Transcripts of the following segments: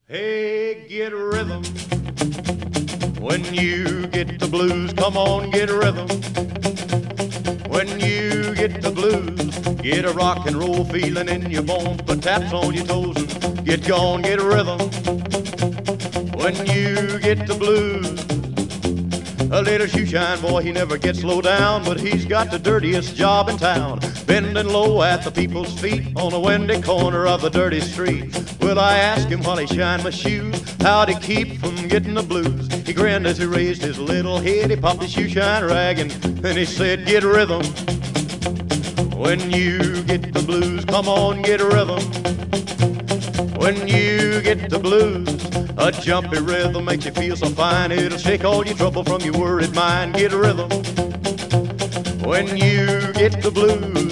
Hey, get rhythm. When you get the blues, come on, get rhythm. When you get the blues, get a rock and roll feeling in your bones. Put taps on your toes and get gone, get rhythm. When you get the blues, a little shoeshine boy, he never gets low down, but he's got the dirtiest job in town, bending low at the people's feet on a windy corner of a dirty street. Well, I asked him while he shined my shoes how'd he keep from getting the blues. He grinned as he raised his little head, he popped his shoeshine rag and then he said, get rhythm. When you get the blues, come on, get rhythm. When you get the blues, a jumpy rhythm makes you feel so fine. It'll shake all your trouble from your worried mind. Get a rhythm when you get the blues.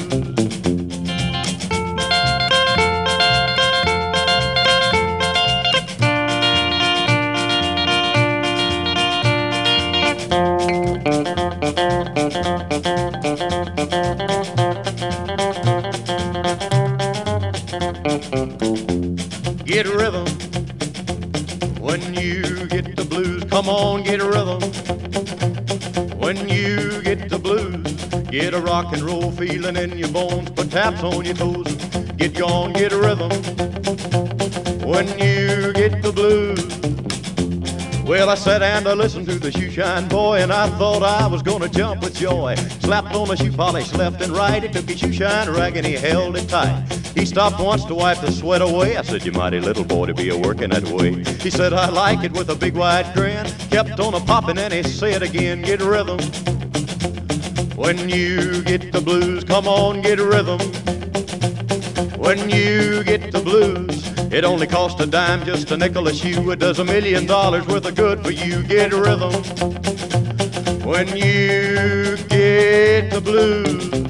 Get a rhythm when you get the blues. Come on, get a rhythm when you get the blues. Get a rock and roll feeling in your bones. Put taps on your toes. Get gone, get a rhythm when you get the blues. Well, I sat and I listened to the shoeshine boy, and I thought I was gonna jump with joy. Slapped on the shoe polish left and right. He took his shoeshine rag and he held it tight. He stopped once to wipe the sweat away. I said, you mighty little boy to be a-working that way. He said, I like it, with a big wide grin. Kept on a-popping and he said again, get a rhythm. When you get the blues, come on, get a rhythm. When you get the blues, it only costs a dime, just a nickel a shoe. It does $1 million worth of good for you. Get a rhythm when you get the blues.